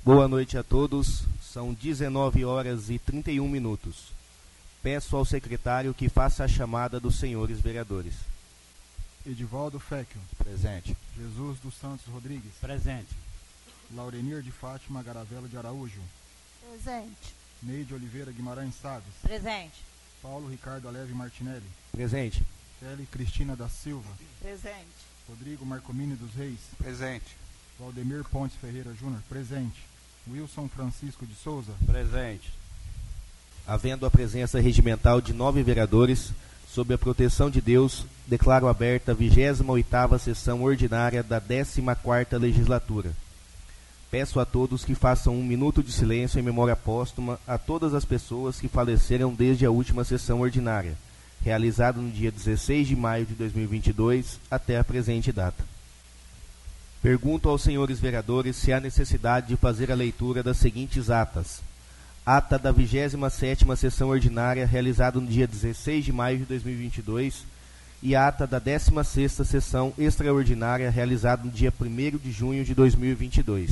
Boa noite a todos. São 19 horas e 31 minutos. Peço ao secretário que faça a chamada dos senhores vereadores. Edivaldo Fecchio. Presente. Jesus dos Santos Rodrigues. Presente. Laurenir de Fátima Garavelo de Araújo. Presente. Neide Oliveira Guimarães Salles. Presente. Paulo Ricardo Aleve Martinelli. Presente. Kelly Cristina da Silva. Presente. Rodrigo Marcomini dos Reis. Presente. Valdemir Pontes Ferreira Júnior. Presente. Wilson Francisco de Souza. Presente. Havendo a presença regimental de 9 vereadores, sob a proteção de Deus, declaro aberta a 28ª sessão ordinária da 14ª legislatura. Peço a todos que façam 1 minuto de silêncio em memória póstuma a todas as pessoas que faleceram desde a última sessão ordinária, realizada no dia 16 de maio de 2022 até a presente data. Pergunto aos senhores vereadores se há necessidade de fazer a leitura das seguintes atas. Ata da 27ª sessão ordinária realizada no dia 16 de maio de 2022 e ata da 16ª sessão extraordinária realizada no dia 1º de junho de 2022.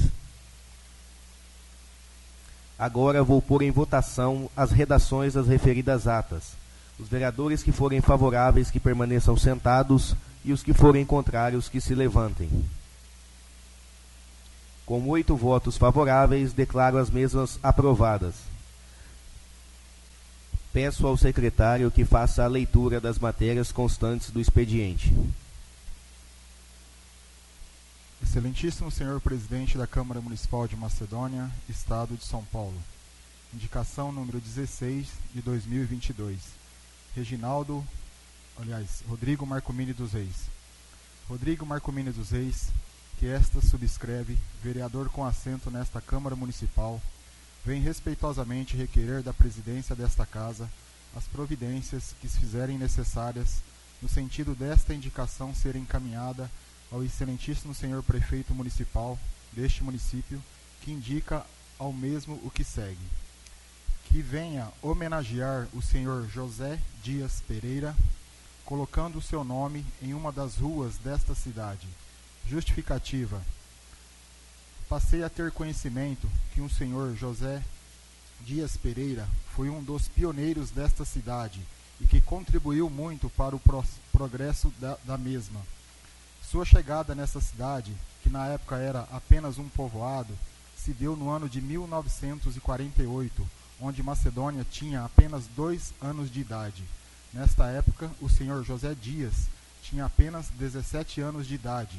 Agora vou pôr em votação as redações das referidas atas. Os vereadores que forem favoráveis que permaneçam sentados e os que forem contrários que se levantem. Com 8 votos favoráveis, declaro as mesmas aprovadas. Peço ao secretário que faça a leitura das matérias constantes do expediente. Excelentíssimo senhor presidente da Câmara Municipal de Macedônia, Estado de São Paulo. Indicação número 16 de 2022. Rodrigo Marcomini dos Reis. Rodrigo Marcomini dos Reis, que esta subscreve, vereador com assento nesta Câmara Municipal, vem respeitosamente requerer da presidência desta Casa as providências que se fizerem necessárias no sentido desta indicação ser encaminhada ao excelentíssimo senhor prefeito municipal deste município, que indica ao mesmo o que segue. Que venha homenagear o senhor José Dias Pereira, colocando o seu nome em uma das ruas desta cidade. Justificativa. Passei a ter conhecimento que um senhor José Dias Pereira foi um dos pioneiros desta cidade e que contribuiu muito para o progresso da mesma. Sua chegada nessa cidade, que na época era apenas um povoado, se deu no ano de 1948, onde Macedônia tinha apenas 2 anos de idade. Nesta época, o senhor José Dias tinha apenas 17 anos de idade.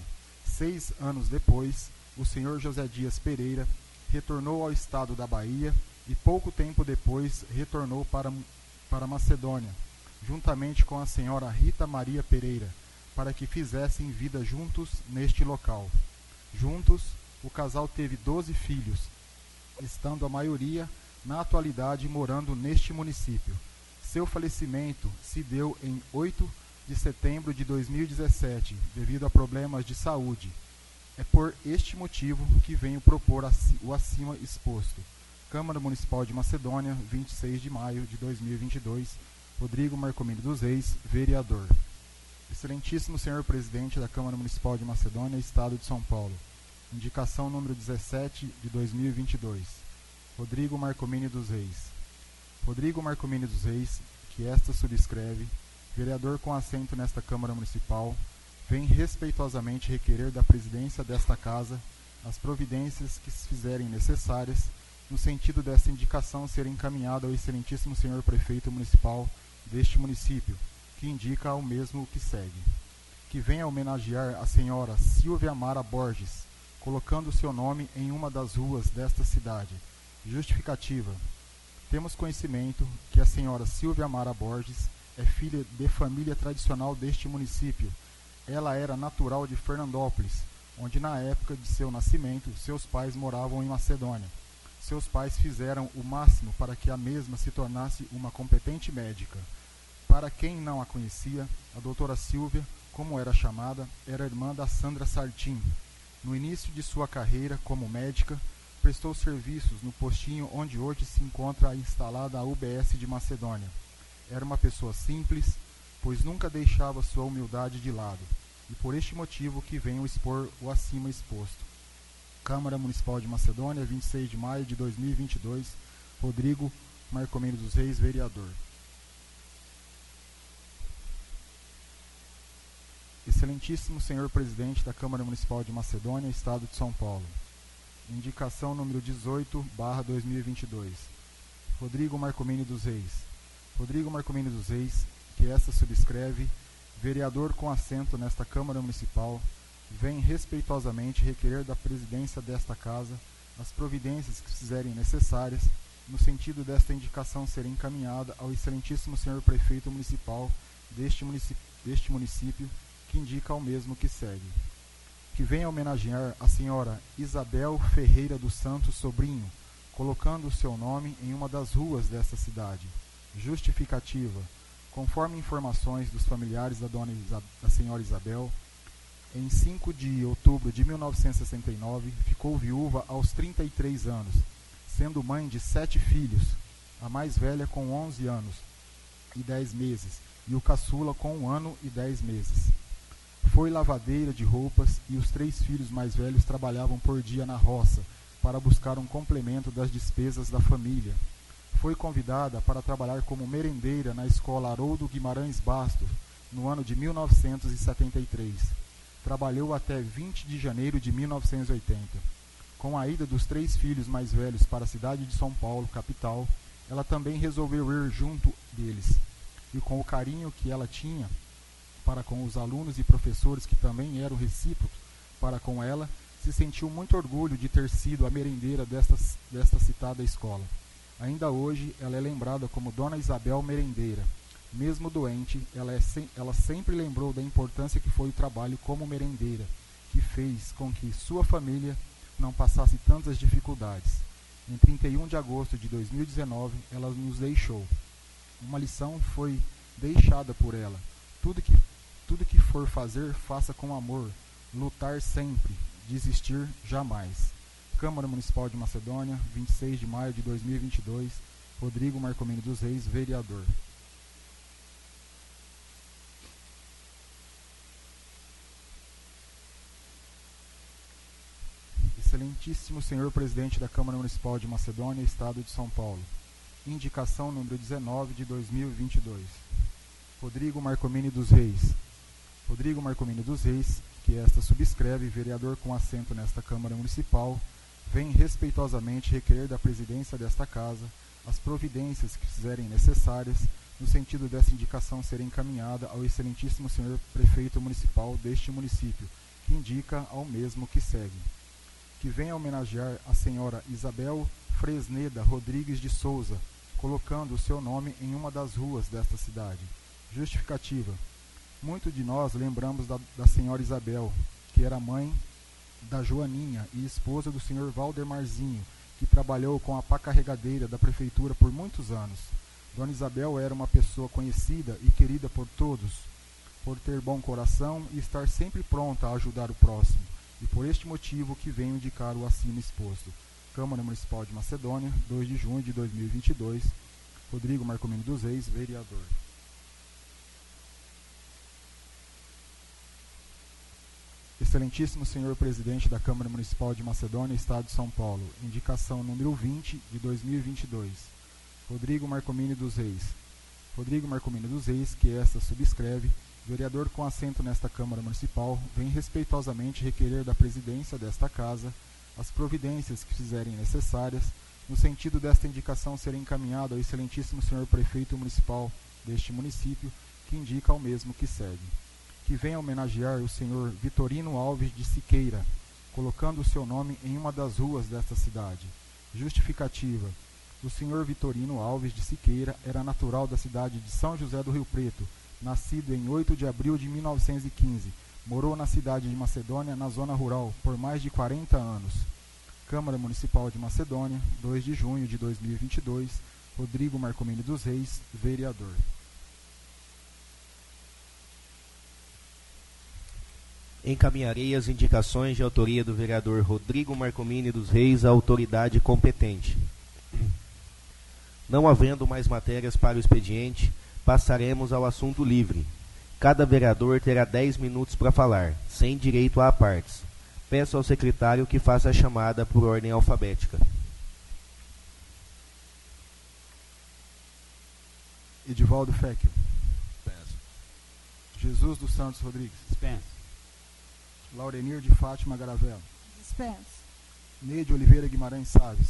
6 anos depois, o senhor José Dias Pereira retornou ao estado da Bahia e pouco tempo depois retornou para Macedônia, juntamente com a senhora Rita Maria Pereira, para que fizessem vida juntos neste local. Juntos, o casal teve 12 filhos, estando a maioria, na atualidade, morando neste município. Seu falecimento se deu em 8 de setembro de 2017, devido a problemas de saúde. É por este motivo que venho propor o acima exposto. Câmara Municipal de Macedônia, 26 de maio de 2022, Rodrigo Marcomini dos Reis, vereador. Excelentíssimo senhor presidente da Câmara Municipal de Macedônia, Estado de São Paulo. Indicação número 17 de 2022. Rodrigo Marcomini dos Reis. Rodrigo Marcomini dos Reis, que esta subscreve, vereador com assento nesta Câmara Municipal, vem respeitosamente requerer da presidência desta Casa as providências que se fizerem necessárias no sentido desta indicação ser encaminhada ao excelentíssimo senhor prefeito municipal deste município, que indica ao mesmo o que segue. Que venha homenagear a senhora Silvia Mara Borges, colocando seu nome em uma das ruas desta cidade. Justificativa. Temos conhecimento que a senhora Silvia Mara Borges é filha de família tradicional deste município. Ela era natural de Fernandópolis, onde na época de seu nascimento seus pais moravam em Macedônia. Seus pais fizeram o máximo para que a mesma se tornasse uma competente médica. Para quem não a conhecia, a doutora Silvia, como era chamada, era irmã da Sandra Sartin. No início de sua carreira como médica, prestou serviços no postinho onde hoje se encontra instalada a UBS de Macedônia. Era uma pessoa simples, pois nunca deixava sua humildade de lado, e por este motivo que venho expor o acima exposto. Câmara Municipal de Macedônia, 26 de maio de 2022, Rodrigo Marcomino dos Reis, vereador. Excelentíssimo senhor presidente da Câmara Municipal de Macedônia, Estado de São Paulo. Indicação número 18/2022. Rodrigo Marcomino dos Reis. Rodrigo Marcomino dos Reis, que esta subscreve, vereador com assento nesta Câmara Municipal, vem respeitosamente requerer da presidência desta Casa as providências que fizerem necessárias, no sentido desta indicação ser encaminhada ao excelentíssimo senhor prefeito municipal deste município, que indica ao mesmo que segue. Que venha homenagear a senhora Isabel Ferreira dos Santos Sobrinho, colocando o seu nome em uma das ruas desta cidade. Justificativa: conforme informações dos familiares da senhora Isabel, em 5 de outubro de 1969, ficou viúva aos 33 anos, sendo mãe de 7 filhos, a mais velha com 11 anos e 10 meses, e o caçula com 1 ano e 10 meses. Foi lavadeira de roupas e os 3 filhos mais velhos trabalhavam por dia na roça, para buscar um complemento das despesas da família. Foi convidada para trabalhar como merendeira na escola Haroldo Guimarães Bastos, no ano de 1973. Trabalhou até 20 de janeiro de 1980. Com a ida dos 3 filhos mais velhos para a cidade de São Paulo, capital, ela também resolveu ir junto deles. E com o carinho que ela tinha para com os alunos e professores, que também eram recíprocos para com ela, se sentiu muito orgulho de ter sido a merendeira desta citada escola. Ainda hoje, ela é lembrada como Dona Isabel Merendeira. Mesmo doente, ela sempre lembrou da importância que foi o trabalho como merendeira, que fez com que sua família não passasse tantas dificuldades. Em 31 de agosto de 2019, ela nos deixou. Uma lição foi deixada por ela. Tudo que for fazer, faça com amor. Lutar sempre. Desistir jamais. Câmara Municipal de Macedônia, 26 de maio de 2022, Rodrigo Marcomino dos Reis, vereador. Excelentíssimo senhor presidente da Câmara Municipal de Macedônia, Estado de São Paulo. Indicação número 19 de 2022. Rodrigo Marcomino dos Reis. Rodrigo Marcomino dos Reis, que esta subscreve, vereador com assento nesta Câmara Municipal, vem respeitosamente requerer da presidência desta Casa as providências que fizerem necessárias, no sentido dessa indicação ser encaminhada ao excelentíssimo senhor prefeito municipal deste município, que indica ao mesmo que segue. Que venha homenagear a senhora Isabel Fresneda Rodrigues de Souza, colocando o seu nome em uma das ruas desta cidade. Justificativa: muito de nós lembramos da senhora Isabel, que era mãe da Joaninha e esposa do senhor Valdemarzinho, que trabalhou com a pá carregadeira da prefeitura por muitos anos. Dona Isabel era uma pessoa conhecida e querida por todos, por ter bom coração e estar sempre pronta a ajudar o próximo, e por este motivo que venho indicar o acima exposto. Câmara Municipal de Macedônia, 2 de junho de 2022, Rodrigo Marcomino dos Reis, vereador. Excelentíssimo senhor presidente da Câmara Municipal de Macedônia, Estado de São Paulo. Indicação número 20 de 2022. Rodrigo Marcomino dos Reis. Rodrigo Marcomino dos Reis, que esta subscreve, vereador com assento nesta Câmara Municipal, vem respeitosamente requerer da presidência desta Casa as providências que fizerem necessárias, no sentido desta indicação ser encaminhada ao excelentíssimo senhor prefeito municipal deste município, que indica ao mesmo que segue. Que venha homenagear o senhor Vitorino Alves de Siqueira, colocando o seu nome em uma das ruas desta cidade. Justificativa: o senhor Vitorino Alves de Siqueira era natural da cidade de São José do Rio Preto, nascido em 8 de abril de 1915. Morou na cidade de Macedônia, na zona rural, por mais de 40 anos. Câmara Municipal de Macedônia, 2 de junho de 2022, Rodrigo Marcomino dos Reis, vereador. Encaminharei as indicações de autoria do vereador Rodrigo Marcomino dos Reis à autoridade competente. Não havendo mais matérias para o expediente, passaremos ao assunto livre. Cada vereador terá 10 minutos para falar, sem direito a apartes. Peço ao secretário que faça a chamada por ordem alfabética. Edivaldo Fecchio. Dispenso. Jesus dos Santos Rodrigues. Dispenso. Laurenir de Fátima Garavelo. Dispenso. Neide Oliveira Guimarães Saves.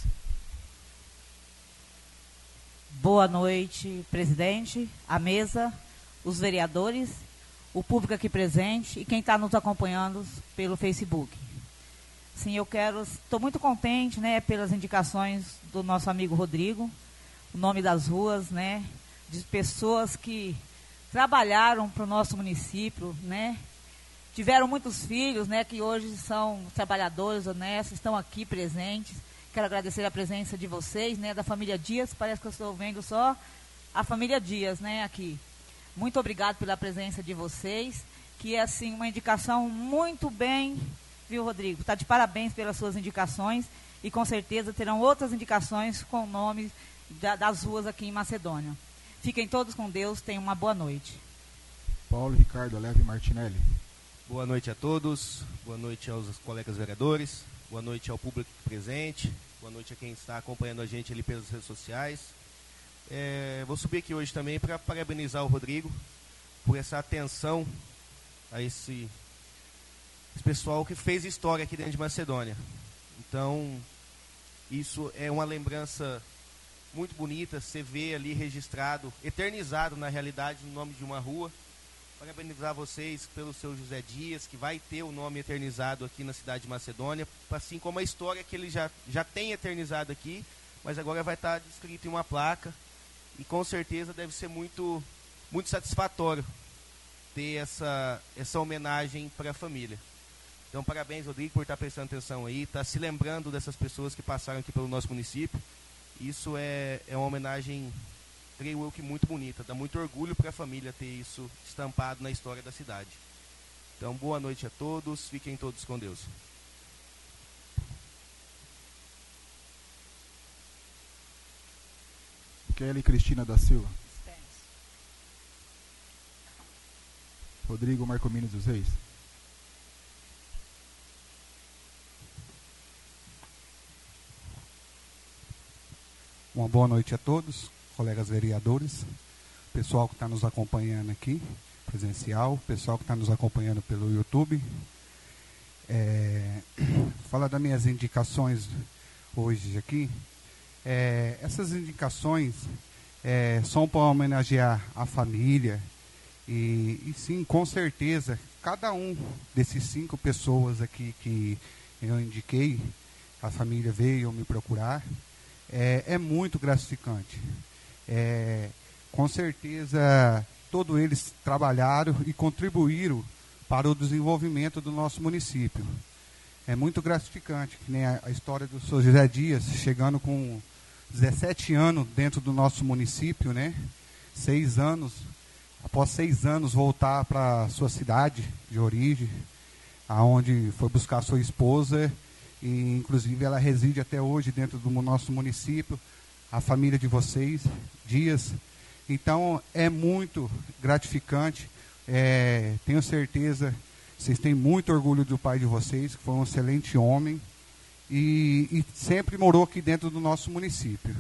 Boa noite, presidente, a mesa, os vereadores, o público aqui presente e quem está nos acompanhando pelo Facebook. Sim, estou muito contente, né, pelas indicações do nosso amigo Rodrigo, o nome das ruas, né, de pessoas que trabalharam para o nosso município, né, tiveram muitos filhos, né, que hoje são trabalhadores honestos, estão aqui presentes. Quero agradecer a presença de vocês, né, da família Dias. Parece que eu estou vendo só a família Dias, né, aqui. Muito obrigado pela presença de vocês, que é, assim, uma indicação muito bem, viu, Rodrigo? Está de parabéns pelas suas indicações e, com certeza, terão outras indicações com nomes das ruas aqui em Macedônia. Fiquem todos com Deus, tenham uma boa noite. Paulo Ricardo Leve Martinelli. Boa noite a todos, boa noite aos colegas vereadores, boa noite ao público presente, boa noite a quem está acompanhando a gente ali pelas redes sociais. Vou subir aqui hoje também para parabenizar o Rodrigo por essa atenção a esse pessoal que fez história aqui dentro de Macedônia. Então, isso é uma lembrança muito bonita, você vê ali registrado, eternizado na realidade, no nome de uma rua. Parabenizar vocês pelo seu José Dias, que vai ter o nome eternizado aqui na cidade de Macedônia, assim como a história que ele já tem eternizado aqui, mas agora vai estar descrito em uma placa, e com certeza deve ser muito, muito satisfatório ter essa homenagem para a família. Então, parabéns, Rodrigo, por estar prestando atenção aí, estar se lembrando dessas pessoas que passaram aqui pelo nosso município. Isso é uma homenagem, creio eu, que muito bonita. Dá muito orgulho para a família ter isso estampado na história da cidade. Então, boa noite a todos. Fiquem todos com Deus. Kelly Cristina da Silva. Dispenso. Rodrigo Marcomini dos Reis. Uma boa noite a todos, colegas vereadores, pessoal que está nos acompanhando aqui, presencial, pessoal que está nos acompanhando pelo YouTube. Falar das minhas indicações hoje aqui. Essas indicações são para homenagear a família e sim, com certeza, cada um desses 5 pessoas aqui que eu indiquei, a família veio me procurar. É muito gratificante. Com certeza, todos eles trabalharam e contribuíram para o desenvolvimento do nosso município. É muito gratificante, que nem a história do Sr. José Dias, chegando com 17 anos dentro do nosso município, né? 6 anos, após 6 anos, voltar para a sua cidade de origem, aonde foi buscar sua esposa. E, inclusive, ela reside até hoje dentro do nosso município, a família de vocês, Dias. Então, é muito gratificante. Tenho certeza, vocês têm muito orgulho do pai de vocês, que foi um excelente homem e sempre morou aqui dentro do nosso município.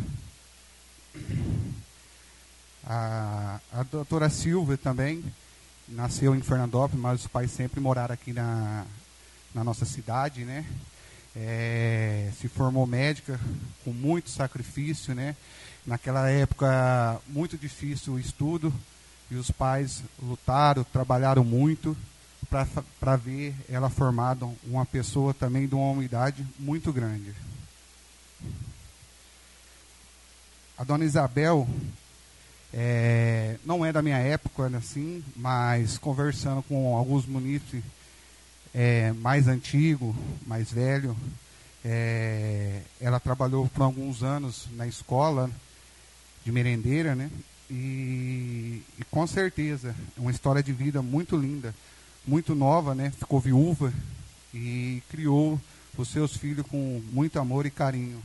A doutora Silvia também nasceu em Fernandópolis, mas os pais sempre moraram aqui na nossa cidade, né? Se formou médica com muito sacrifício, né? Naquela época muito difícil o estudo e os pais lutaram, trabalharam muito para ver ela formada uma pessoa também de uma humildade muito grande. A dona Isabel não é da minha época, assim, mas conversando com alguns munícipes mais antigo, mais velho, ela trabalhou por alguns anos na escola de merendeira, né? E com certeza é uma história de vida muito linda, muito nova, né? Ficou viúva e criou os seus filhos com muito amor e carinho.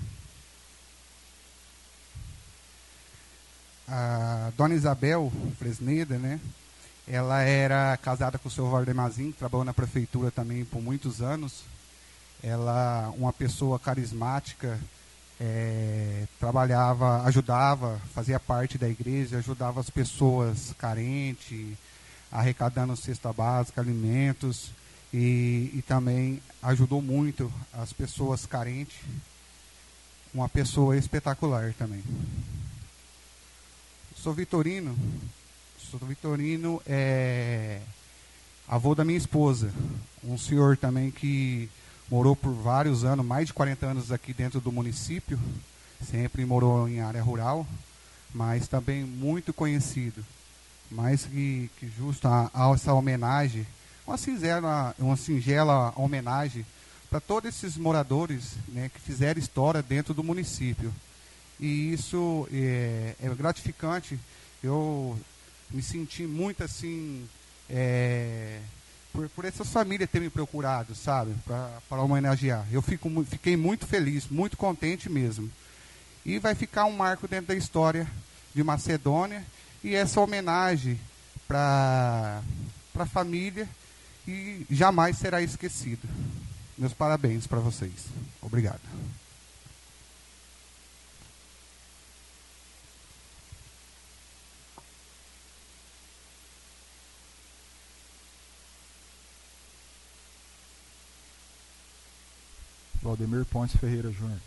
A dona Isabel Fresneda, né? Ela era casada com o seu Valdemazinho, trabalhou na prefeitura também por muitos anos. ela, uma pessoa carismática, trabalhava, ajudava, fazia parte da igreja, ajudava as pessoas carentes, arrecadando cesta básica, alimentos, e também ajudou muito as pessoas carentes. Uma pessoa espetacular também. Sou Vitorino é avô da minha esposa, um senhor também que morou por vários anos, mais de 40 anos aqui dentro do município, sempre morou em área rural, mas também muito conhecido. Mais que justo a essa homenagem, uma singela homenagem para todos esses moradores, né, que fizeram história dentro do município. E isso é gratificante. Eu me senti muito assim, por essas famílias terem me procurado, sabe, para homenagear. Eu fiquei muito feliz, muito contente mesmo. E vai ficar um marco dentro da história de Macedônia, e essa homenagem para a família, e jamais será esquecido. Meus parabéns para vocês. Obrigado. Valdemir Pontes Ferreira Júnior.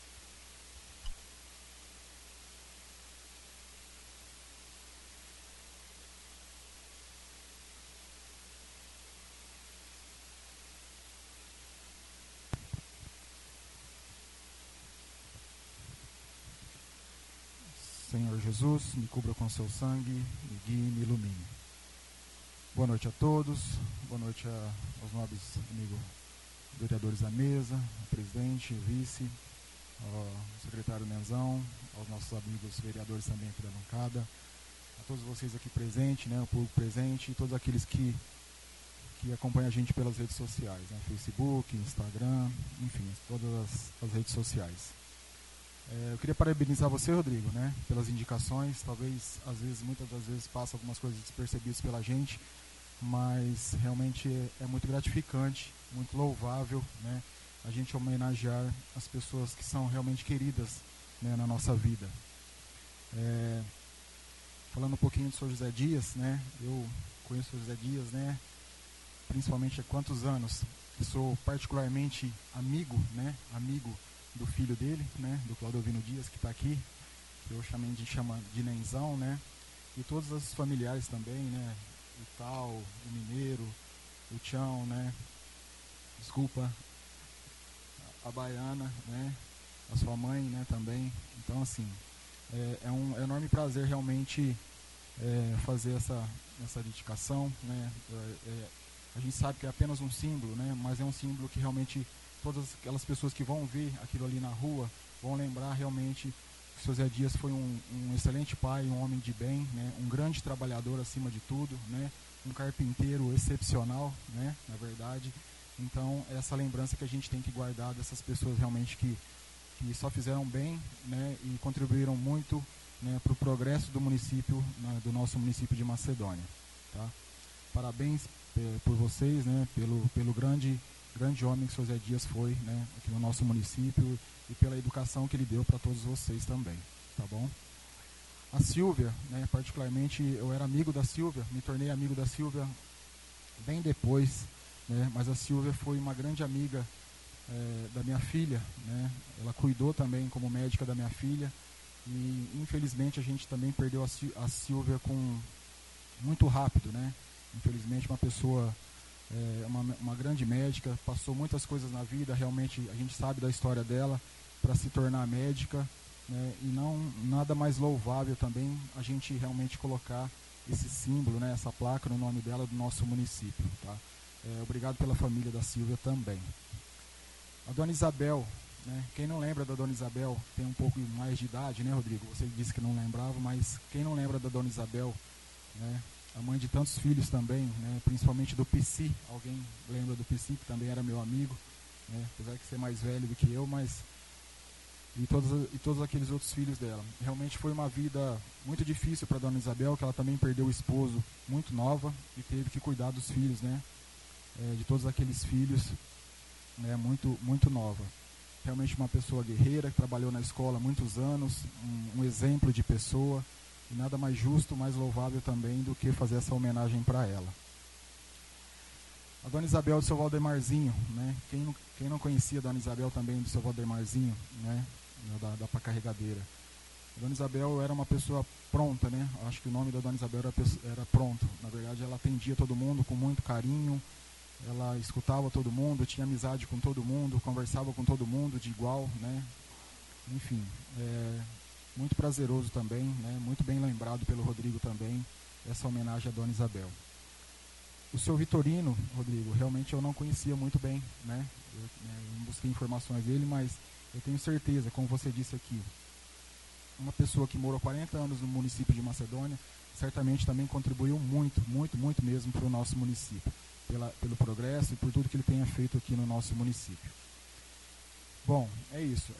Senhor Jesus, me cubra com seu sangue, me guie e me ilumine. Boa noite a todos, boa noite aos nobres amigos vereadores da mesa, ao presidente, ao vice, ao secretário Nenzão, aos nossos amigos vereadores também aqui da bancada, a todos vocês aqui presentes, né, o público presente, e todos aqueles que acompanham a gente pelas redes sociais, né, Facebook, Instagram, enfim, todas as redes sociais. Eu queria parabenizar você, Rodrigo, né, pelas indicações. Talvez, muitas das vezes, passa algumas coisas despercebidas pela gente, mas realmente é muito gratificante, muito louvável, né, a gente homenagear as pessoas que são realmente queridas, né, na nossa vida. Falando um pouquinho do Sr. José Dias, né, eu conheço o José Dias, né, principalmente há quantos anos. Eu sou particularmente amigo do filho dele, né, do Claudovino Dias, que está aqui, que eu chamo de Nenzão, né, e todos os familiares também, né, o Tal, o Mineiro, o Tião, né, desculpa, a Baiana, né, a sua mãe, né, também. Então, assim, é um enorme prazer realmente fazer essa dedicação, né. A gente sabe que é apenas um símbolo, né, mas é um símbolo que realmente todas aquelas pessoas que vão ver aquilo ali na rua vão lembrar realmente que o Sr. Zé Dias foi um excelente pai, um homem de bem, né, um grande trabalhador acima de tudo, né, um carpinteiro excepcional, né, na verdade. Então, essa lembrança que a gente tem que guardar dessas pessoas realmente que só fizeram bem, né, e contribuíram muito, né, para o progresso do município, né, do nosso município de Macedônia. Tá? Parabéns por vocês, né, pelo grande homem que o Sr. Zé Dias foi, né, aqui no nosso município, e pela educação que ele deu para todos vocês também, tá bom? A Silvia, né, particularmente, eu era amigo da Silvia, me tornei amigo da Silvia bem depois, né, mas a Silvia foi uma grande amiga da minha filha, né, ela cuidou também como médica da minha filha, e infelizmente a gente também perdeu a Silvia muito rápido, né, infelizmente uma pessoa, uma grande médica, passou muitas coisas na vida, realmente a gente sabe da história dela para se tornar médica, né, e nada mais louvável também a gente realmente colocar esse símbolo, né, essa placa no nome dela do nosso município. Tá? Obrigado pela família da Silvia também. A Dona Isabel, né, quem não lembra da Dona Isabel, tem um pouco mais de idade, né, Rodrigo? Você disse que não lembrava, mas quem não lembra da Dona Isabel, né, a mãe de tantos filhos também, né, principalmente do Pisci, alguém lembra do Pisci, que também era meu amigo, né, apesar de ser mais velho do que eu, mas e todos aqueles outros filhos dela. Realmente foi uma vida muito difícil para a Dona Isabel, que ela também perdeu o esposo muito nova e teve que cuidar dos filhos, né, de todos aqueles filhos. né, muito nova. Realmente uma pessoa guerreira, que trabalhou na escola há muitos anos, um exemplo de pessoa, e nada mais justo, mais louvável também do que fazer essa homenagem para ela. A Dona Isabel do seu Valdemarzinho, né? Quem não conhecia a Dona Isabel também do seu Valdemarzinho, né? Da Pacarregadeira. A Dona Isabel era uma pessoa pronta, né? Acho que o nome da Dona Isabel era Pronto. Na verdade, ela atendia todo mundo com muito carinho, ela escutava todo mundo, tinha amizade com todo mundo, conversava com todo mundo de igual, né? Enfim, muito prazeroso também, né? Muito bem lembrado pelo Rodrigo também, essa homenagem à Dona Isabel. O seu Vitorino, Rodrigo, realmente eu não conhecia muito bem, né? Eu não busquei informações dele, mas eu tenho certeza, como você disse aqui, uma pessoa que morou 40 anos no município de Macedônia, certamente também contribuiu muito mesmo para o nosso município, pelo progresso e por tudo que ele tenha feito aqui no nosso município. Bom, é isso.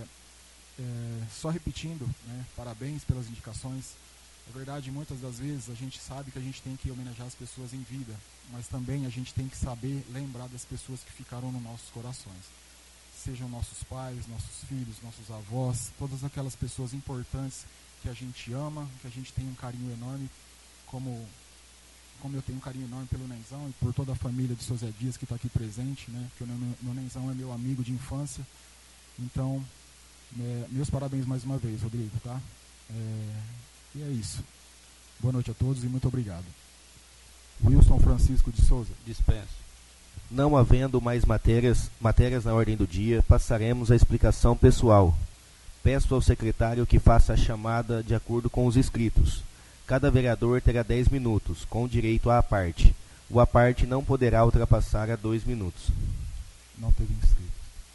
Só repetindo, né, parabéns pelas indicações. É verdade, muitas das vezes a gente sabe que a gente tem que homenagear as pessoas em vida, mas também a gente tem que saber lembrar das pessoas que ficaram nos nossos corações. Sejam nossos pais, nossos filhos, nossos avós, todas aquelas pessoas importantes que a gente ama, que a gente tem um carinho enorme, como eu tenho um carinho enorme pelo Nenzão e por toda a família de seu Zé Dias que está aqui presente, né? Porque o Nenzão é meu amigo de infância. Então, meus parabéns mais uma vez, Rodrigo, tá? E é isso. Boa noite a todos e muito obrigado. Wilson Francisco de Souza. Dispenso. Não havendo mais matérias na ordem do dia, passaremos à explicação pessoal. Peço ao secretário que faça a chamada de acordo com os inscritos. Cada vereador terá 10 minutos, com direito à parte. O à parte não poderá ultrapassar a 2 minutos. Não teve inscritos.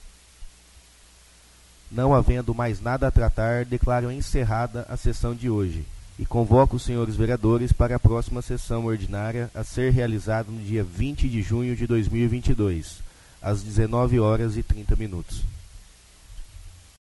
Não havendo mais nada a tratar, declaro encerrada a sessão de hoje e convoco os senhores vereadores para a próxima sessão ordinária a ser realizada no dia 20 de junho de 2022, às 19h30.